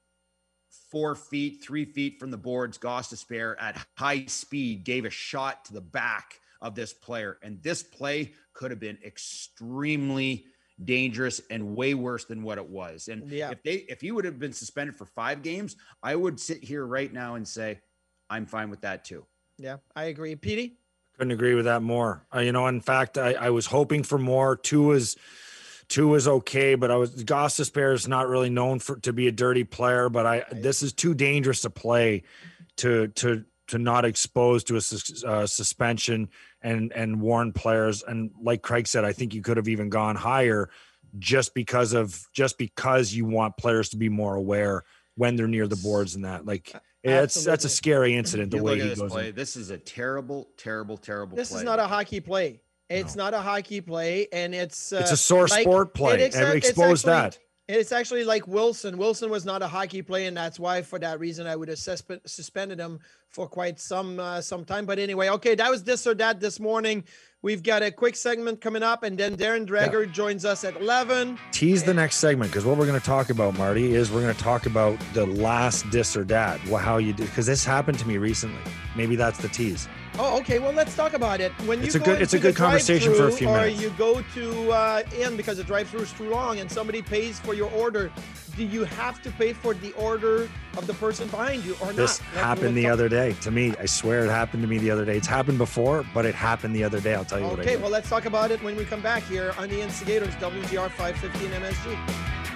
four feet, three feet from the boards, Gostisbehere at high speed gave a shot to the back of this player. And this play could have been extremely dangerous and way worse than what it was. And yeah. if they, if he would have been suspended for five games, I would sit here right now and say, I'm fine with that too. Yeah, I agree. Petey? Couldn't agree with that more. Uh, you know, in fact, I, I was hoping for more. Two is, Two is okay, but I was Gostisbehere is not really known for to be a dirty player. But I this is too dangerous to play to to to not expose to a sus, uh, suspension and and warn players. And like Craig said, I think you could have even gone higher just because of just because you want players to be more aware when they're near the boards and that. Like it's that's a scary incident. The you way look at he this goes. play. In. This is a terrible, terrible, terrible. This play. is not a hockey play. It's no. not a hockey play, and it's uh, it's a sore like, sport play. It exa- and expose actually, that. It's actually like Wilson. Wilson was not a hockey play, and that's why, for that reason, I would have susp- suspended him for quite some uh, some time. But anyway, okay, that was this or that this morning. We've got a quick segment coming up, and then Darren Dreger yeah. joins us at eleven. Tease and- the next segment, because what we're going to talk about, Marty, is we're going to talk about the last this or that. Well, how you did, because this happened to me recently. Maybe that's the tease. Oh, okay. Well, let's talk about it. When you it's a go good, it's a good conversation for a few or minutes. Or you go to uh, in because the drive-through is too long, and somebody pays for your order. Do you have to pay for the order of the person behind you or not? This Like, happened the talk- other day to me. I swear it happened to me the other day. It's happened before, but it happened the other day. I'll tell you okay, what I did. Okay, well, let's talk about it when we come back here on The Instigators, W G R five fifty and M S G.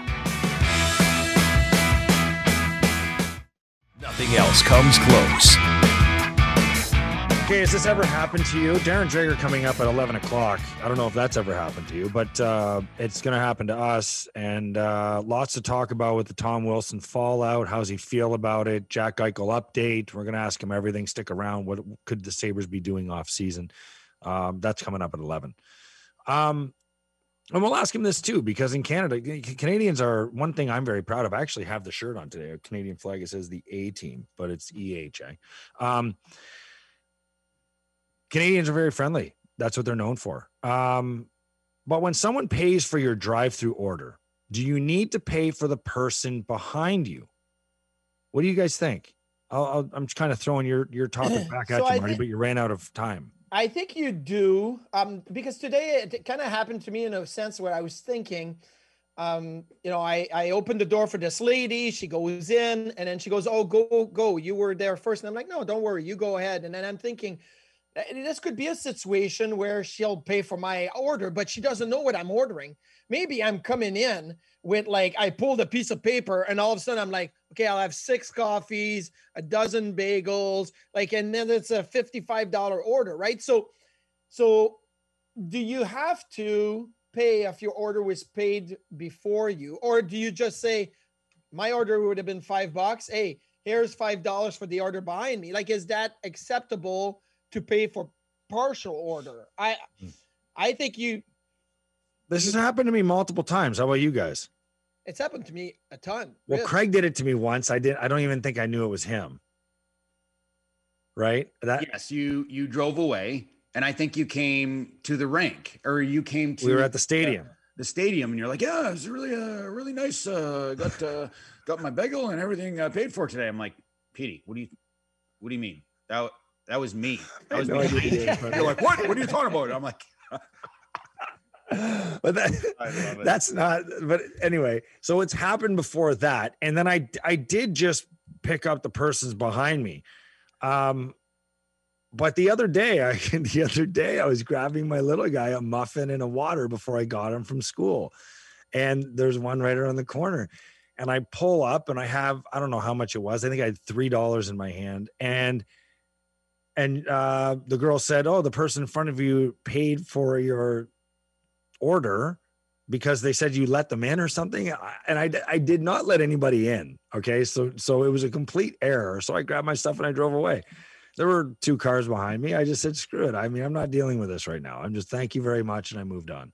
Nothing else comes close. Okay, has this ever happened to you? Darren Dreger coming up at eleven o'clock. I don't know if that's ever happened to you, but uh, it's going to happen to us. And uh, lots to talk about with the Tom Wilson fallout. How's he feel about it? Jack Eichel update. We're going to ask him everything. Stick around. What could the Sabres be doing off season? Um, that's coming up at eleven. Um, and we'll ask him this too, because in Canada, Canadians are one thing I'm very proud of. I actually have the shirt on today. A Canadian flag. It says the A team, but it's E H A. Um, Canadians are very friendly. That's what they're known for. Um, But when someone pays for your drive-through order, do you need to pay for the person behind you? What do you guys think? I'll, I'll, I'm kind of throwing your, your topic back at So you, I Marty, think- but you ran out of time. I think you do, um, because today it kind of happened to me in a sense where I was thinking, um, you know, I, I opened the door for this lady, she goes in, and then she goes, oh, go, go, you were there first. And I'm like, no, don't worry, you go ahead. And then I'm thinking, this could be a situation where she'll pay for my order, but she doesn't know what I'm ordering. Maybe I'm coming in with like, I pulled a piece of paper and all of a sudden I'm like, okay, I'll have six coffees, a dozen bagels, like, and then it's a fifty-five dollars order, right? So, so do you have to pay if your order was paid before you, or do you just say, my order would have been five bucks. Hey, here's five dollars for the order behind me. Like, is that acceptable to pay for partial order? I, I think you, This has happened to me multiple times. How about you guys? it's happened to me a ton. Well, really. Craig did it to me once. I did. I don't even think I knew it was him. Right? That Yes, you you drove away, and I think you came to the rink, or you came to. we were at the stadium. uh, the stadium, and you're like, yeah, it's really uh, really nice. Uh, got uh, got my bagel and everything uh, paid for today. I'm like, Petey, what do you what do you mean? That that was me. That was no me. idea. You're like, what? What are you talking about? I'm like. But that, I love it. that's not, but anyway, so it's happened before that. And then I, I did just pick up the persons behind me. Um, but the other day, I, the other day I was grabbing my little guy a muffin and a water before I got him from school. And there's one right around the corner. And I pull up and I have, I don't know how much it was. I think I had three dollars in my hand. And And uh, the girl said, oh, the person in front of you paid for your order because they said you let them in or something. And I, I did not let anybody in. Okay. So, so it was a complete error. So I grabbed my stuff and I drove away. There were two cars behind me. I just said, screw it. I mean, I'm not dealing with this right now. I'm just, thank you very much. And I moved on.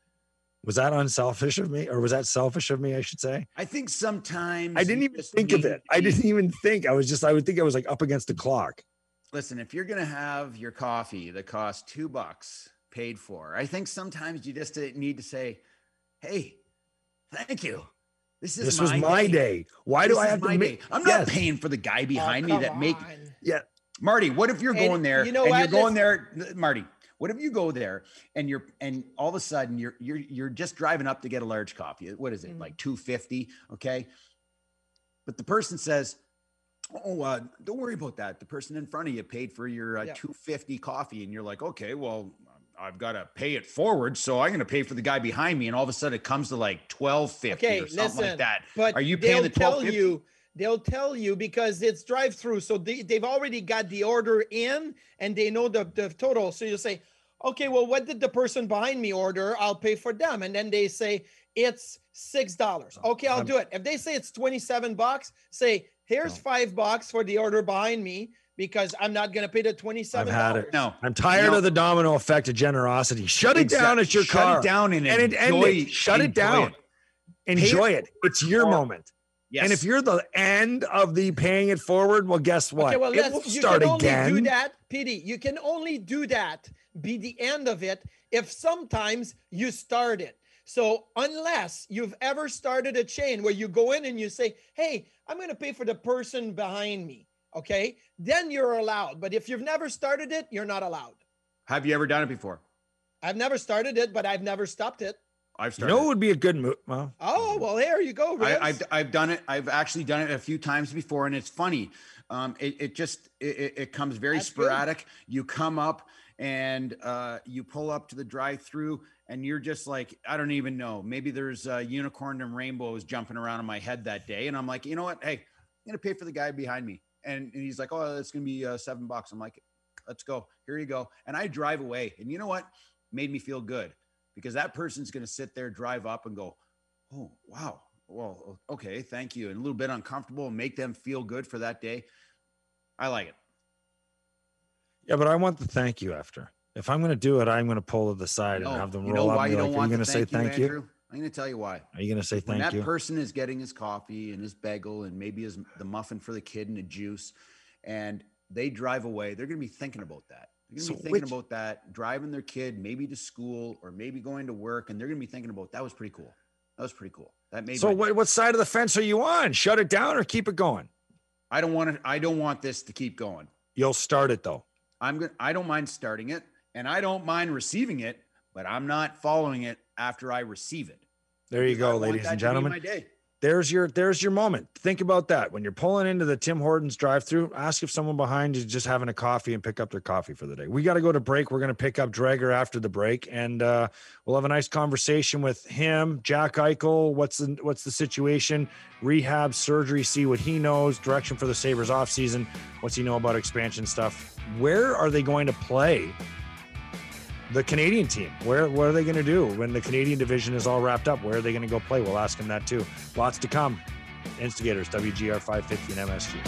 Was that unselfish of me, or was that selfish of me? I should say. I think sometimes I didn't you even just think of need it. to I be- didn't even think. I was just, I would think I was like up against the clock. Listen, if you're gonna have your coffee that costs two bucks paid for, I think sometimes you just need to say, "Hey, thank you. This is This my was my day. day. Why This do I is have to my make? day. I'm not Yes. paying for the guy behind me come that make. on. Yeah, Marty, what if you're And going there you know and what? you're going Let's- there, Marty? What if you go there and you're and all of a sudden you're you're you're just driving up to get a large coffee? What is it, Mhm. like two fifty? Okay, but the person says, "Oh, uh, don't worry about that. The person in front of you paid for your uh, Yeah. two fifty coffee," and you're like, "Okay, well, I've got to pay it forward, so I'm going to pay for the guy behind me." And all of a sudden, it comes to like twelve fifty Okay, or something listen. like that. But Are you paying they'll the tell twelve fifty? you, they'll tell you because it's drive through. So they, they've already got the order in and they know the, the total. So you say, okay, well, what did the person behind me order? I'll pay for them. And then they say, it's six dollars. Okay, I'll I'm- do it. If they say it's twenty-seven bucks, say, here's No. five bucks for the order behind me because I'm not going to pay the twenty-seven I've dollars. had it. No, I'm tired No. of the domino effect of generosity. Shut it Exact- down at your shut car. it down and, and, it, and enjoy, it- shut it enjoy down. it. Enjoy Pay it. It's your or- moment. Yes. And if you're the end of the paying it forward, well, guess what? Okay, well, it let's, will you start can only again. do that, P D. You can only do that, be the end of it, if sometimes you start it. So unless you've ever started a chain where you go in and you say, hey, I'm going to pay for the person behind me, okay, then you're allowed. But if you've never started it, you're not allowed. Have you ever done it before? I've never started it, but I've never stopped it. I've You started. know it. what would be a good move? Well, Oh, well, there you go, Riz. I, I've I've done it. I've actually done it a few times before, and it's funny. Um, it, it just it, it- it comes very That's good. sporadic. You come up and uh, you pull up to the drive-through, and you're just like, I don't even know. Maybe there's uh, unicorn and rainbows jumping around in my head that day, and I'm like, you know what? Hey, I'm gonna pay for the guy behind me, and, and he's like, oh, it's gonna be uh, seven bucks. I'm like, let's go. Here you go. And I drive away, and you know what? Made me feel good. Because that person's going to sit there, drive up and go, oh, wow. Well, okay, thank you. And a little bit uncomfortable and make them feel good for that day. I like it. yeah, but I want the thank you after. If I'm going to do it, I'm going to pull to the side and No, have them you roll know up. why And you be don't like, are you want going to to say thank you? Andrew? I'm going to tell you why. Are you going to say When thank that you? person is getting his coffee and his bagel and maybe his the muffin for the kid and a juice, and they drive away, they're going to be thinking about that. They're going to So be thinking which- about that, driving their kid maybe to school or maybe going to work, and they're going to be thinking about that was pretty cool. That was pretty cool. That made So my- what, what side of the fence are you on? Shut it down or keep it going? I don't want to. I don't want this to keep going. You'll start it though. I'm going. I don't mind starting it, and I don't mind receiving it, but I'm not following it after I receive it. There you Because I go, want ladies that and to be gentlemen. my day. There's your there's your moment. Think about that. When you're pulling into the Tim Hortons drive-through, ask if someone behind you is just having a coffee and pick up their coffee for the day. We got to go to break. We're going to pick up Drager after the break, and uh, we'll have a nice conversation with him, Jack Eichel. What's the what's the situation? Rehab, surgery, see what he knows. Direction for the Sabres offseason. What's he know about expansion stuff? Where are they going to play the Canadian team? Where what are they going to do when the Canadian division is all wrapped up? Where are they going to go play? We'll ask him that too. Lots to come. Instigators, W G R five fifty and M S G.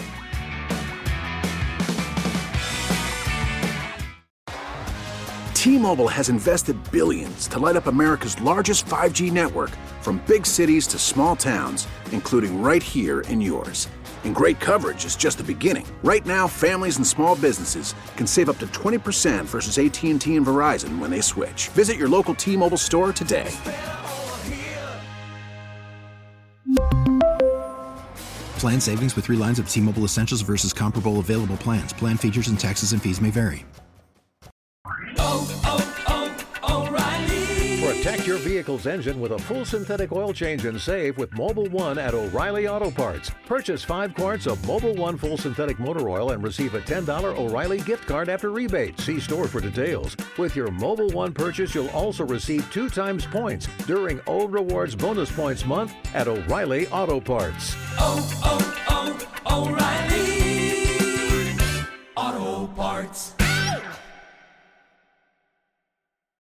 T-Mobile has invested billions to light up America's largest five G network, from big cities to small towns, including right here in yours. And great coverage is just the beginning. Right now, families and small businesses can save up to twenty percent versus A T and T and Verizon when they switch. Visit your local T-Mobile store today. Plan savings with three lines of T-Mobile Essentials versus comparable available plans. Plan features and taxes and fees may vary. Protect your vehicle's engine with a full synthetic oil change and save with Mobil one at O'Reilly Auto Parts. Purchase five quarts of Mobil one full synthetic motor oil and receive a ten dollars O'Reilly gift card after rebate. See store for details. With your Mobil one purchase, you'll also receive two times points during O Rewards Bonus Points Month at O'Reilly Auto Parts. Oh, oh, oh, O'Reilly Auto Parts.